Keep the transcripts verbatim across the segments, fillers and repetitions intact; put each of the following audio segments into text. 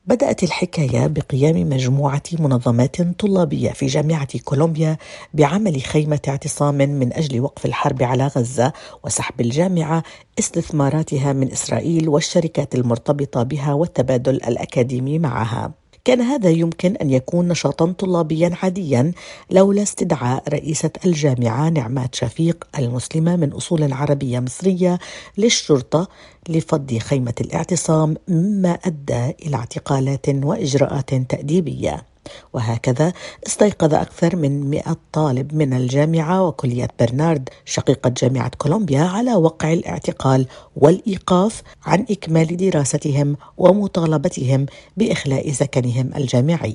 بدأت الحكاية بقيام مجموعة منظمات طلابية في جامعة كولومبيا بعمل خيمة اعتصام من أجل وقف الحرب على غزة وسحب الجامعة استثماراتها من إسرائيل والشركات المرتبطة بها والتبادل الأكاديمي معها. كان هذا يمكن أن يكون نشاطا طلابيا عاديا لولا استدعاء رئيسة الجامعة نعمات شفيق المسلمة من أصول عربية مصرية للشرطة لفض خيمة الاعتصام، مما أدى إلى اعتقالات وإجراءات تأديبية. وهكذا استيقظ أكثر من مئة طالب من الجامعة وكلية برنارد شقيقة جامعة كولومبيا على وقع الاعتقال والإيقاف عن إكمال دراستهم ومطالبتهم بإخلاء سكنهم الجامعي.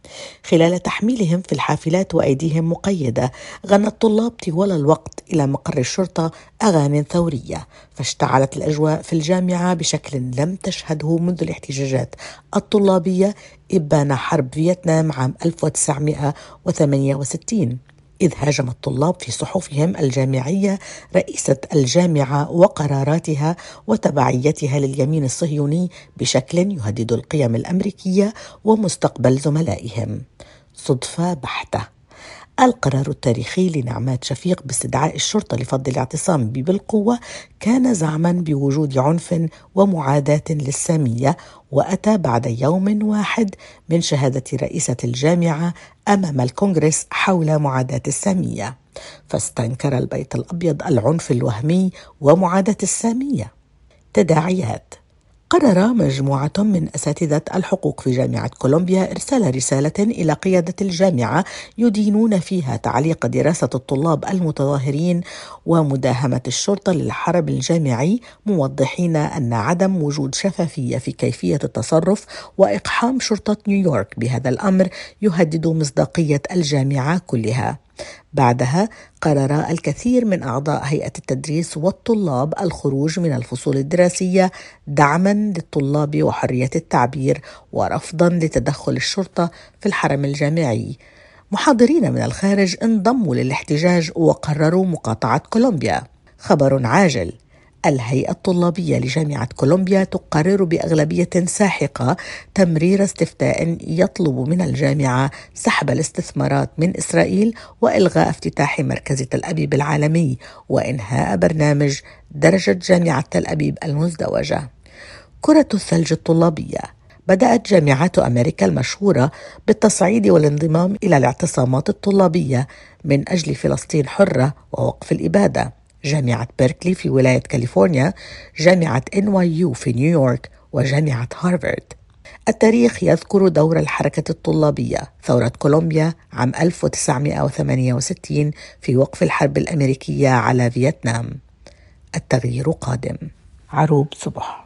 خلال تحميلهم في الحافلات وأيديهم مقيدة، غنى الطلاب طوال الوقت إلى مقر الشرطة أغاني ثورية، فاشتعلت الأجواء في الجامعة بشكل لم تشهده منذ الاحتجاجات الطلابية إبان حرب فيتنام عام ألف وتسعمائة وثمانية وستين، إذ هاجم الطلاب في صحفهم الجامعية رئيسة الجامعة وقراراتها وتبعيتها لليمين الصهيوني بشكل يهدد القيم الأمريكية ومستقبل زملائهم. صدفة بحتة. القرار التاريخي لنعمات شفيق باستدعاء الشرطة لفض الاعتصام بالقوة كان زعما بوجود عنف ومعاداة للسامية، وأتى بعد يوم واحد من شهادة رئيسة الجامعة أمام الكونغرس حول معاداة السامية، فاستنكر البيت الأبيض العنف الوهمي ومعاداة السامية. تداعيات: قرر مجموعة من أساتذة الحقوق في جامعة كولومبيا إرسال رسالة إلى قيادة الجامعة يدينون فيها تعليق دراسة الطلاب المتظاهرين ومداهمة الشرطة للحرب الجامعي، موضحين أن عدم وجود شفافية في كيفية التصرف وإقحام شرطة نيويورك بهذا الأمر يهدد مصداقية الجامعة كلها. بعدها قرر الكثير من أعضاء هيئة التدريس والطلاب الخروج من الفصول الدراسية دعما للطلاب وحرية التعبير ورفضا لتدخل الشرطة في الحرم الجامعي. محاضرين من الخارج انضموا للاحتجاج وقرروا مقاطعة كولومبيا. خبر عاجل: الهيئة الطلابية لجامعة كولومبيا تقرر بأغلبية ساحقة تمرير استفتاء يطلب من الجامعة سحب الاستثمارات من إسرائيل وإلغاء افتتاح مركز تل أبيب العالمي وإنهاء برنامج درجة جامعة تل أبيب المزدوجة. كرة الثلج الطلابية: بدأت جامعات أمريكا المشهورة بالتصعيد والانضمام إلى الاعتصامات الطلابية من أجل فلسطين حرة ووقف الإبادة. جامعة بيركلي في ولاية كاليفورنيا، جامعة إن واي يو في نيويورك، وجامعة هارفارد. التاريخ يذكر دور الحركة الطلابية ثورة كولومبيا عام ألف وتسعمائة وثمانية وستين في وقف الحرب الأمريكية على فيتنام. التغيير قادم. عروب صبح.